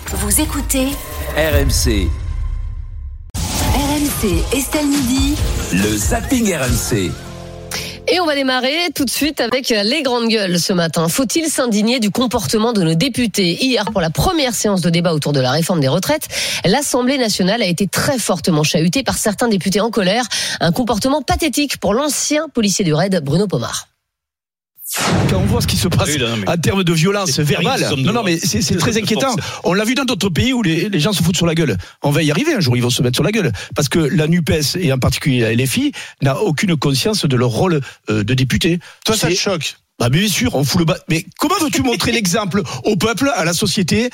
Vous écoutez RMC. RMC Estelle Midi. Le zapping RMC. Et on va démarrer tout de suite avec les grandes gueules ce matin. Faut-il s'indigner du comportement de nos députés ? Hier, pour la première séance de débat autour de la réforme des retraites, l'Assemblée nationale a été très fortement chahutée par certains députés en colère. Un comportement pathétique pour l'ancien policier du RAID, Bruno Pomar. Quand on voit ce qui se passe en termes de violence verbale, non mais c'est très inquiétant. On l'a vu dans d'autres pays où les gens se foutent sur la gueule. On va y arriver un jour, ils vont se mettre sur la gueule. Parce que la NUPES, et en particulier la LFI, n'a aucune conscience de leur rôle de député. Toi, ça te choque ? Bah bien sûr, on fout le bas. Mais comment veux-tu montrer l'exemple au peuple, à la société,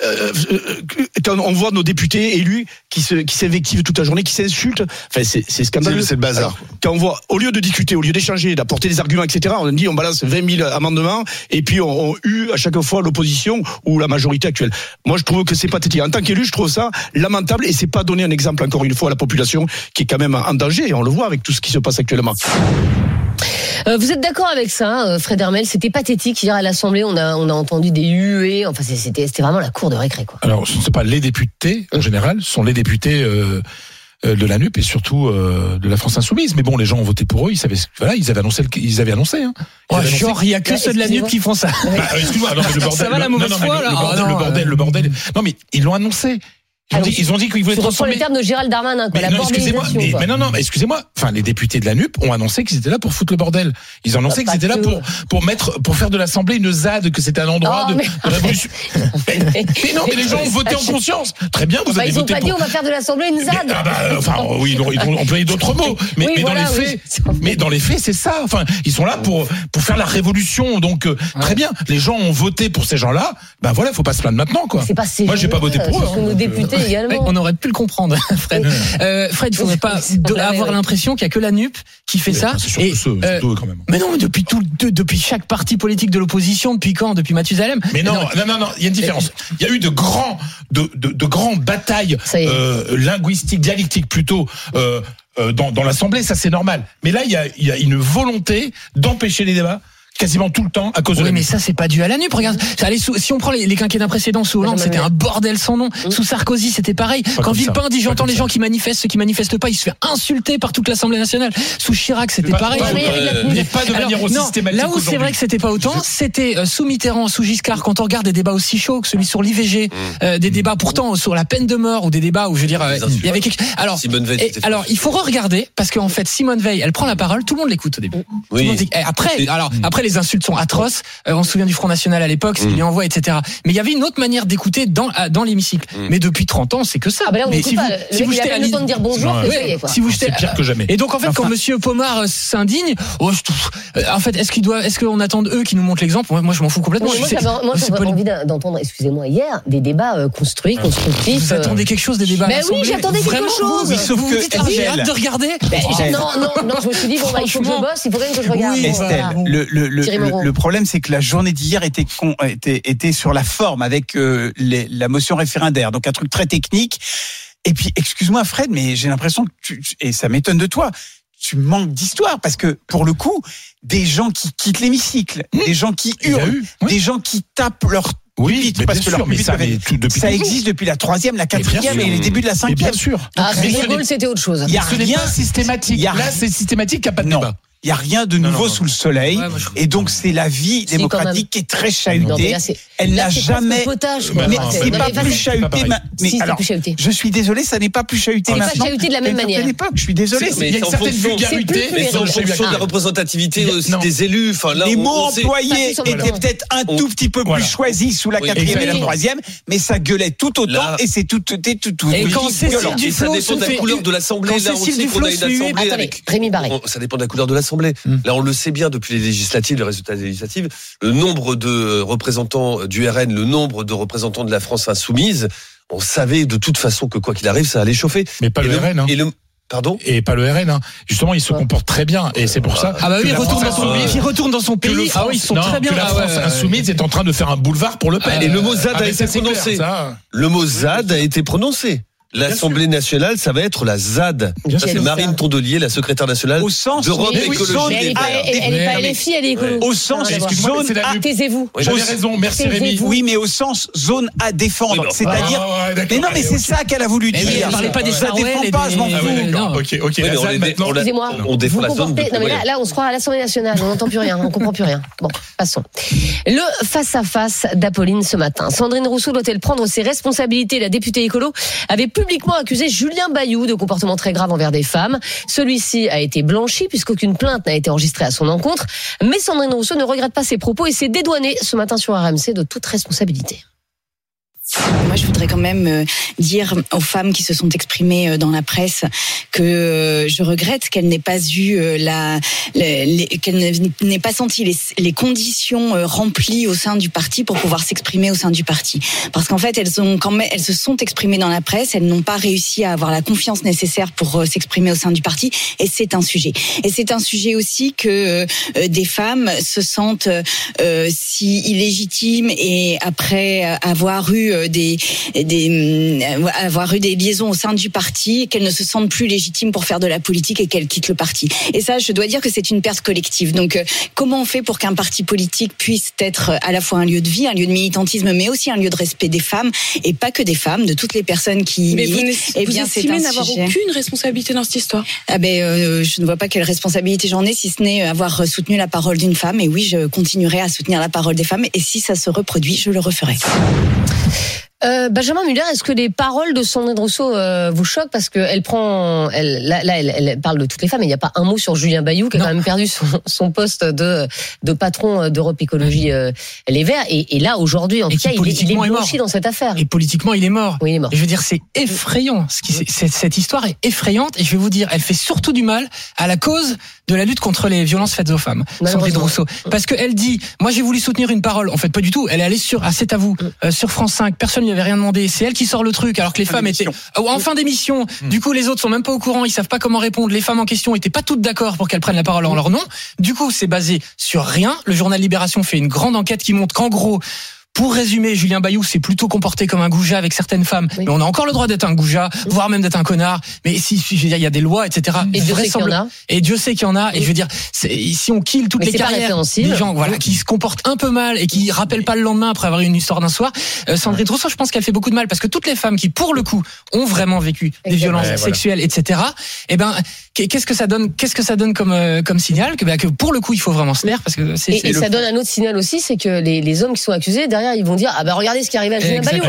quand on voit nos députés élus qui s'invectivent toute la journée, qui s'insultent, enfin c'est scandaleux. C'est le bazar. Alors, quand on voit, au lieu de discuter, au lieu d'échanger, d'apporter des arguments, etc., on dit on balance 20 000 amendements et puis on hue à chaque fois l'opposition ou la majorité actuelle. Moi je trouve que c'est pathétique. En tant qu'élu, je trouve ça lamentable et c'est pas donner un exemple encore une fois à la population qui est quand même en danger et on le voit avec tout ce qui se passe actuellement. Vous êtes d'accord avec ça, Fred Hermel ? C'était pathétique hier à l'Assemblée. On a entendu des huées. Enfin, c'était vraiment la cour de récré, quoi. Alors, ce ne sont pas les députés en général, ce sont les députés de la NUP et surtout de la France Insoumise. Mais bon, les gens ont voté pour eux. Ils savaient, voilà, ils avaient annoncé. Hein. Genre, il y a que ceux de la NUP qui font ça. Excuse-moi, non, mais le bordel. Ça va la mauvaise foi là. Le bordel. Non, mais ils l'ont annoncé. Ils ont dit qu'ils voulaient transformer. les termes de Gérald Darmanin, quoi. La bordélisation. Excusez-moi. Enfin, les députés de la NUP ont annoncé qu'ils étaient là pour foutre le bordel. Ils ont annoncé qu'ils étaient là pour faire de l'Assemblée une ZAD, que c'était un endroit de révolution. Mais non, mais les gens ont voté en conscience. Très bien, vous avez voté. Ils ont pas dit on va faire de l'Assemblée une ZAD. Oui, ils ont employé d'autres mots. Mais dans les faits, c'est ça. Enfin, ils sont là pour faire la révolution. Donc, très bien. Les gens ont voté pour ces gens-là. Ben voilà, faut pas se plaindre maintenant, quoi. Moi, j'ai pas voté pour eux. Nos députés. Également. On aurait pu le comprendre, Fred. Fred, il faudrait pas avoir l'impression qu'il y a que la NUP qui fait ça. C'est surtout quand même. Mais non, depuis chaque parti politique de l'opposition, depuis quand ? Depuis Mathusalem ? Mais non, il y a une différence. Il y a eu de grandes batailles linguistiques, dialectiques plutôt. Dans l'Assemblée, ça c'est normal. Mais là, il y a une volonté d'empêcher les débats. Quasiment tout le temps à cause de. Oui, mais ça c'est pas dû à la NUP. Regarde, si on prend les quinquennats précédents, sous Hollande c'était un bordel sans nom. Sous Sarkozy c'était pareil. Quand Villepin dit j'entends les gens qui manifestent, ceux qui manifestent pas, il se fait insulter par toute l'Assemblée nationale. Sous Chirac c'était pareil. Mais pas de manière aussi systématique. Là où c'est vrai que c'était pas autant, c'était sous Mitterrand, sous Giscard. Quand on regarde des débats aussi chauds que celui sur l'IVG, des débats pourtant sur la peine de mort ou des débats où je veux dire il y avait quelque. Alors il faut re-regarder parce qu'en fait Simone Veil elle prend la parole, tout le monde l'écoute au début. Après les insultes sont atroces. On se souvient du Front National à l'époque, ce qu'il lui envoie, etc. Mais il y avait une autre manière d'écouter dans l'hémicycle. Mais depuis 30 ans, c'est que ça. Là, mais si vous jetez le temps de dire bonjour, c'est pire que jamais. Et donc en fait, quand Monsieur Pomar s'indigne, en fait, est-ce qu'on attend d'eux qui nous montrent l'exemple ? Moi, je m'en fous complètement. Moi, j'avais envie d'entendre, excusez-moi, hier, des débats constructifs. Vous attendez quelque chose des débats ? Mais oui, j'attendais quelque chose. Sauf que j'ai hâte de regarder. Non, je me suis dit il faut que je bosse, il faut quand même que je regarde. Estelle, le problème, c'est que la journée d'hier était sur la forme avec la motion référendaire, donc un truc très technique. Et puis, excuse-moi Fred, mais j'ai l'impression que et ça m'étonne de toi, tu manques d'histoire parce que pour le coup, des gens qui quittent l'hémicycle, des gens qui hurlent, des gens qui tapent leur pupitre, parce que leur pupitre, ça existe depuis la 3e, la 4e et les débuts de la 5e. Bien sûr. De Gaulle, c'était autre chose. Il y a rien systématique. Là, c'est systématique, il n'y a pas de débat. Il n'y a rien de nouveau sous le soleil. Et donc, c'est la vie démocratique qui est très chahutée. Elle n'a jamais. Mais c'est pas plus chahuté. Mais alors, je suis désolé, ça n'est pas plus chahuté maintenant. C'est pas chahuté de la même manière. Je suis désolé. Mais il y a une certaine vulgarité. Mais c'est en fonction de la représentativité des élus. Les mots employés étaient peut-être un tout petit peu plus choisis sous la 4e et la 3e, mais ça gueulait tout autant et c'est tout. Et quand Cécile Duflot ça dépend de la couleur de l'Assemblée. Là, on sait qu'on a une assemblée avec. Rémi Barré. Ça dépend de la couleur de l'Assemblée. Là, on le sait bien depuis les législatives, les résultats des législatives, le nombre de représentants du RN, le nombre de représentants de la France insoumise, on savait de toute façon que quoi qu'il arrive, ça allait chauffer. Mais pas le RN. Pardon ? Et pas le RN, hein. Justement, il se comporte très bien, et c'est pour ça. Ah bah oui, il retourne dans son pays. Ah oui, ils sont très bien. La France insoumise est en train de faire un boulevard pour Le Pen. Et le mot ZAD a été prononcé. Le mot ZAD a été prononcé. L'Assemblée nationale, ça va être la ZAD. Ça, c'est Marine Tondelier, la secrétaire nationale au sens d'Europe Écologie. Elle n'est pas LFI, elle est écolo. Au sens zone A. Taisez-vous. J'avais raison, merci Rémi. Oui, mais au sens zone à défendre. C'est-à-dire. Mais non, mais c'est ça qu'elle a voulu dire. Elle parlait pas des Sarouel et pas, je m'en fous. Ok. Excusez-moi. On défend la zone. Non, mais là, on se croit à l'Assemblée nationale. On n'entend plus rien. On comprend plus rien. Bon, passons. Le face-à-face d'Apolline ce matin. Sandrine Rousseau doit-elle prendre ses responsabilités? La députée écolo avait publiquement accusé Julien Bayou de comportement très grave envers des femmes. Celui-ci a été blanchi puisqu'aucune plainte n'a été enregistrée à son encontre. Mais Sandrine Rousseau ne regrette pas ses propos et s'est dédouanée ce matin sur RMC de toute responsabilité. Moi, je voudrais quand même dire aux femmes qui se sont exprimées dans la presse que je regrette qu'elles n'aient pas eu qu'elles n'aient pas senti les conditions remplies au sein du parti pour pouvoir s'exprimer au sein du parti. Parce qu'en fait, elles se sont exprimées dans la presse, elles n'ont pas réussi à avoir la confiance nécessaire pour s'exprimer au sein du parti, et c'est un sujet. Et c'est un sujet aussi que des femmes se sentent si illégitimes et après avoir eu avoir eu des liaisons au sein du parti, qu'elles ne se sentent plus légitimes pour faire de la politique et qu'elles quittent le parti. Et ça, je dois dire que c'est une perte collective. Donc, comment on fait pour qu'un parti politique puisse être à la fois un lieu de vie, un lieu de militantisme, mais aussi un lieu de respect des femmes, et pas que des femmes, de toutes les personnes qui militent. Mais vous estimez n'avoir aucune responsabilité dans cette histoire? Je ne vois pas quelle responsabilité j'en ai, si ce n'est avoir soutenu la parole d'une femme. Et oui, je continuerai à soutenir la parole des femmes. Et si ça se reproduit, je le referai. Benjamin Muller, est-ce que les paroles de Sandrine Rousseau vous choquent parce que elle parle de toutes les femmes, et il n'y a pas un mot sur Julien Bayou qui a quand même perdu son poste de patron d'Europe Écologie Les Verts, et là aujourd'hui en tout cas il est blanchi dans cette affaire. Et politiquement il est mort. Oui, il est mort. Et je veux dire, c'est effrayant. Cette histoire est effrayante, et je vais vous dire, elle fait surtout du mal à la cause de la lutte contre les violences faites aux femmes, Sandrine Rousseau, parce qu'elle dit, moi j'ai voulu soutenir une parole, en fait pas du tout, elle est allée sur C'est à vous, sur France 5, personne lui avait rien demandé, c'est elle qui sort le truc, alors que les femmes étaient en fin d'émission, du coup les autres sont même pas au courant, ils savent pas comment répondre, les femmes en question étaient pas toutes d'accord pour qu'elles prennent la parole en leur nom, du coup c'est basé sur rien. Le journal Libération fait une grande enquête qui montre qu'en gros, pour résumer, Julien Bayou s'est plutôt comporté comme un goujat avec certaines femmes. Oui. Mais on a encore le droit d'être un goujat, voire même d'être un connard. Mais si je veux dire, il y a des lois, etc. Et Dieu sait qu'il y en a. Et Dieu sait qu'il y en a. Et je veux dire, si on kill toutes les carrières des gens, qui se comportent un peu mal et qui rappellent pas le lendemain après avoir eu une histoire d'un soir, Sandrine Rousseau, je pense qu'elle fait beaucoup de mal, parce que toutes les femmes qui, pour le coup, ont vraiment vécu des violences sexuelles, etc. Eh ben, qu'est-ce que ça donne comme signal que pour le coup, il faut vraiment se taire, parce que et ça donne un autre signal aussi, c'est que les hommes qui sont accusés derrière, ils vont dire regardez ce qui arrive à Julien Bayou,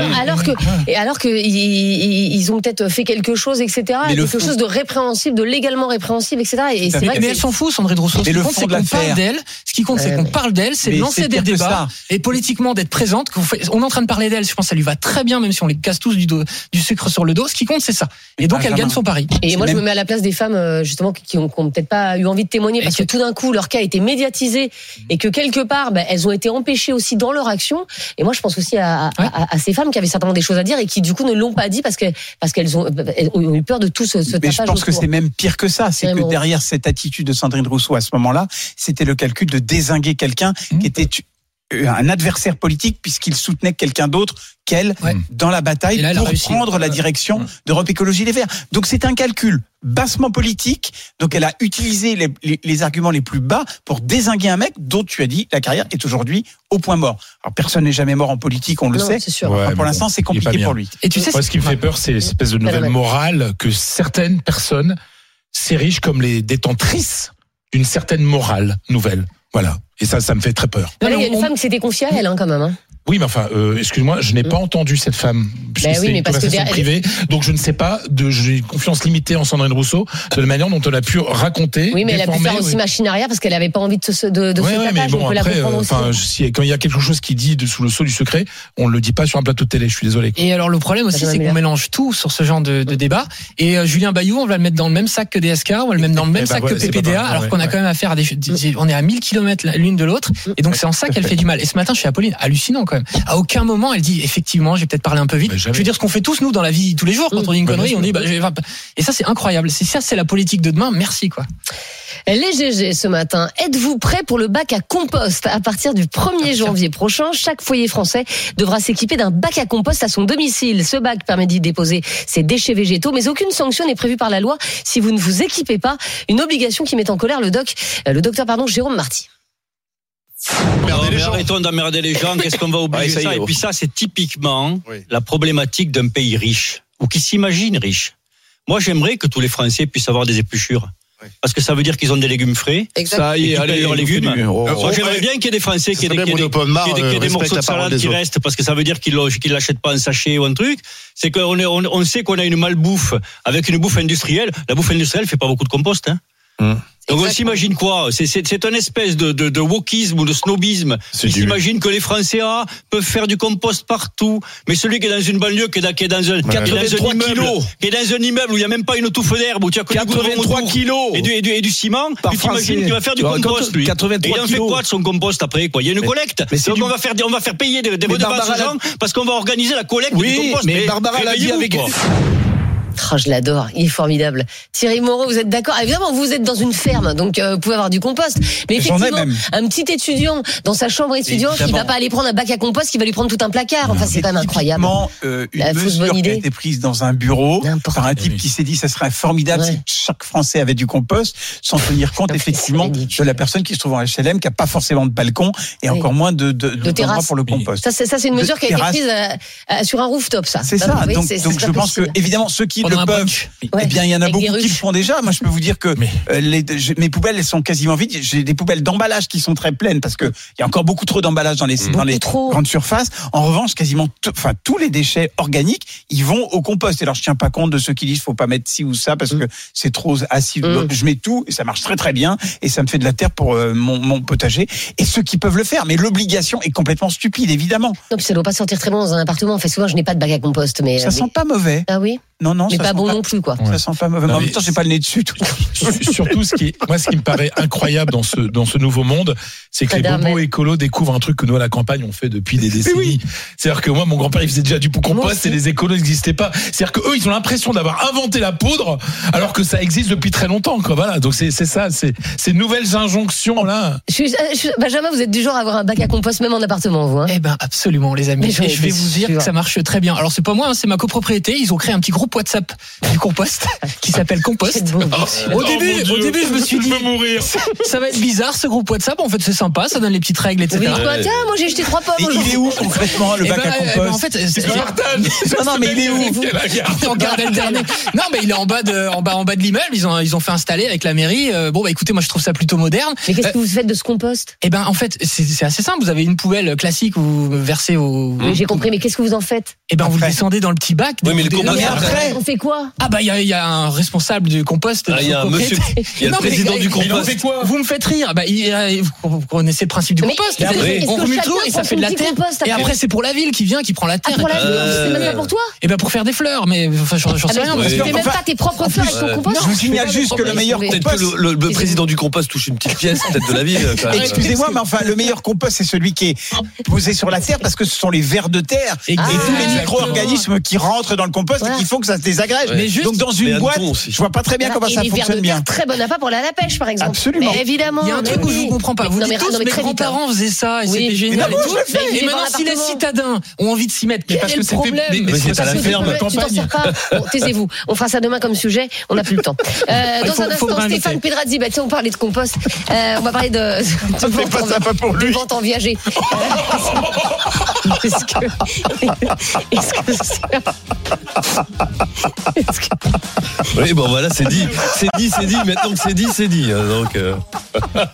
alors que ils ont peut-être fait quelque chose, etc. Quelque chose de répréhensible, de légalement répréhensible, etc. Et c'est vrai mais elle s'en fout, Sandrine Rousseau. Ce qui compte, c'est qu'on parle d'elle. Ce qui compte, c'est qu'on parle d'elle, c'est de lancer des débats et politiquement d'être présente. On est en train de parler d'elle. Je pense que ça lui va très bien, même si on les casse tous du sucre sur le dos. Ce qui compte, c'est ça. Et donc elle gagne son pari. Et moi, je me mets à la place des femmes justement qui ont peut-être pas eu envie de témoigner, parce que tout d'un coup leur cas a été médiatisé et que quelque part elles ont été empêchées aussi dans leur action. Et moi, je pense aussi à ces femmes qui avaient certainement des choses à dire et qui, du coup, ne l'ont pas dit parce qu'elles ont eu peur de tout ce tapage. Mais je pense que c'est même pire que ça. C'est que derrière cette attitude de Sandrine Rousseau à ce moment-là, c'était le calcul de dézinguer quelqu'un qui était un adversaire politique, puisqu'il soutenait quelqu'un d'autre qu'elle dans la bataille pour prendre la direction d'Europe Écologie Les Verts. Donc c'est un calcul bassement politique. Donc elle a utilisé les arguments les plus bas pour dézinguer un mec dont tu as dit la carrière est aujourd'hui au point mort. Alors personne n'est jamais mort en politique, on le sait. C'est sûr. Pour l'instant, c'est compliqué pour lui. Et tu sais, moi, ce qui me fait peur, c'est l'espèce de nouvelle morale que certaines personnes s'érigent comme les détentrices d'une certaine morale nouvelle. Voilà. Et ça me fait très peur. Il y a une femme qui s'était confiée à elle, quand même. Oui, mais enfin, excuse-moi, je n'ai pas entendu cette femme. C'est une conversation privée, donc je ne sais pas. J'ai une confiance limitée en Sandrine Rousseau de la manière dont elle a pu raconter. Oui, mais elle a pu faire aussi machine arrière parce qu'elle n'avait pas envie de se tapage. Mais bon, après, quand il y a quelque chose qui dit sous le sceau du secret, on le dit pas sur un plateau de télé. Je suis désolé. Et alors le problème aussi, c'est qu'on mélange tout sur ce genre de débat. Et Julien Bayou, on va le mettre dans le même sac que DSK, on va le mettre dans le même sac que PPDA, alors qu'on a quand même affaire à on est à 1000 km l'une de l'autre. Et donc, c'est en ça qu'elle fait du mal. Et ce matin, chez Apolline, hallucinant quand même. À aucun moment, elle dit, effectivement, j'ai peut-être parlé un peu vite. Je veux dire ce qu'on fait tous, nous, dans la vie, tous les jours. Quand on dit une connerie, on dit, et ça, c'est incroyable. C'est la politique de demain. Merci, quoi. Les GG ce matin, êtes-vous prêts pour le bac à compost? À partir du 1er janvier prochain, chaque foyer français devra s'équiper d'un bac à compost à son domicile. Ce bac permet d'y déposer ses déchets végétaux, mais aucune sanction n'est prévue par la loi si vous ne vous équipez pas. Une obligation qui met en colère le docteur Jérôme Marty. Arrêtons d'emmerder les gens, qu'est-ce qu'on va oublier ça? Et puis ça, c'est typiquement la problématique d'un pays riche, ou qui s'imagine riche. Moi, j'aimerais que tous les Français puissent avoir des épluchures. Parce que ça veut dire qu'ils ont des légumes frais. Exactement. Ça y est, allez, leurs légumes. Moi, j'aimerais bien qu'il y ait des Français qui aient des morceaux de salade qui restent, parce que ça veut dire qu'ils l'achètent pas en sachet ou un truc. C'est qu'on sait qu'on a une malbouffe avec une bouffe industrielle. La bouffe industrielle fait pas beaucoup de compost, hein. Donc on s'imagine quoi? C'est une espèce de wokisme ou de snobisme. Ils s'imaginent que les Français peuvent faire du compost partout. Mais celui qui est dans une banlieue, qui est dans un immeuble où il n'y a même pas une touffe d'herbe, où tu as que 83 kilos et du ciment, tu t'imagines qu'il va faire du compost, lui. 83 et il en fait quoi de son compost après, quoi? Il y a une collecte. Donc on va faire payer des redevances aux gens parce qu'on va organiser la collecte du compost. Mais Barbara l'a dit avec... Oh, je l'adore, il est formidable. Thierry Moreau, vous êtes d'accord? Évidemment, vous êtes dans une ferme, donc vous pouvez avoir du compost. Mais effectivement, un petit étudiant dans sa chambre étudiante, il va pas aller prendre un bac à compost, il va lui prendre tout un placard. Enfin, c'est quand même incroyable. Une mesure qui a été prise dans un bureau par un type qui s'est dit ça serait formidable si chaque Français avait du compost, sans tenir compte effectivement de la personne qui se trouve en HLM, qui a pas forcément de balcon et encore moins de terrasse pour le compost. Ça, c'est une mesure qui a été prise sur un rooftop, ça. C'est ça. Donc je pense que évidemment ceux qui le peuvent, eh bien il y en a beaucoup qui le font déjà. Moi je peux vous dire que mes poubelles elles sont quasiment vides. J'ai des poubelles d'emballage qui sont très pleines parce que il y a encore beaucoup trop d'emballage dans les grandes surfaces. En revanche, quasiment tous les déchets organiques, ils vont au compost. Et alors je tiens pas compte de ceux qui disent faut pas mettre ci ou ça parce que c'est trop acide. Je mets tout et ça marche très très bien et ça me fait de la terre pour mon potager. Et ceux qui peuvent le faire, mais l'obligation est complètement stupide évidemment. Non, puis ça doit pas sentir très bon dans un appartement. En fait, souvent je n'ai pas de bac à compost, mais ça sent pas mauvais. Ah oui. Non, mais pas bon non plus, quoi. Ça sent pas mauvais. En même temps, j'ai pas le nez dessus. Surtout, ce qui me paraît incroyable dans ce nouveau monde, c'est que les bobos écolos découvrent un truc que nous à la campagne on fait depuis des décennies. Oui. C'est-à-dire que moi, mon grand-père, il faisait déjà du compost et les écolos n'existaient pas. C'est-à-dire que eux, ils ont l'impression d'avoir inventé la poudre, alors que ça existe depuis très longtemps, quoi. Voilà. Donc c'est ça, ces nouvelles injonctions là. Benjamin, vous êtes du genre à avoir un bac à compost même en appartement, vous, hein? Eh ben, absolument, les amis. Et je vais vous dire que ça marche très bien. Alors c'est pas moi, c'est ma copropriété. Ils ont créé un petit groupe WhatsApp du compost qui s'appelle Compost. Au début, je me suis dit, ça va être bizarre ce groupe WhatsApp. En fait, c'est sympa, ça donne les petites règles, etc. Tiens, moi j'ai jeté 3 pommes. Il est où concrètement le bac à compost? En fait, c'est non, mais il est où? Regardez le dernier. Non, mais il est en bas de l'immeuble. Ils ont fait installer avec la mairie. Bon, bah écoutez, moi je trouve ça plutôt moderne. Mais qu'est-ce que vous faites de ce compost? Eh ben, en fait, c'est assez simple. Vous avez une poubelle classique où vous versez au. Oui, j'ai compris. Mais qu'est-ce que vous en faites? Eh ben, vous le descendez dans le petit bac. Oui, mais le compost. Après, on fait quoi? Ah bah il y a un responsable du compost. Il y a un monsieur, il y a le président du compost. Vous me faites rire. Bah vous connaissez le principe du compost. On remue tout et ça fait de la terre. Et après c'est pour la ville qui vient, qui prend la terre. Pour la ville, c'est même pas pour toi? Eh ben pour faire des fleurs, mais enfin j'en sais rien. Tu fais même pas tes propres fleurs avec ton compost. Je vous signale juste que le meilleur compost. Peut-être que le président du compost touche une petite pièce peut-être de la ville. Excusez-moi, mais enfin le meilleur compost c'est celui qui est posé sur la terre parce que ce sont les vers de terre et tous les micro-organismes qui rentrent dans le compost et qui font que ça se désagrège. Donc dans une boîte, je vois pas très bien comment ça fonctionne bien. Très bon appât pour la pêche par exemple. Absolument. Mais évidemment. Il y a un truc où je vous comprends pas. Vous dites tous mes grands-parents faisaient ça et c'était génial et tout. Et maintenant si les citadins ont envie de s'y mettre, parce que c'est mais c'est à la ferme de campagne. Taisez-vous. On fera ça demain comme sujet. On n'a plus le temps. Dans un instant, Stéphane Pedrazzi. Tiens, on parlait de compost. On va parler de vente en viager. Oui, bon voilà, c'est dit. Maintenant que c'est dit. Donc.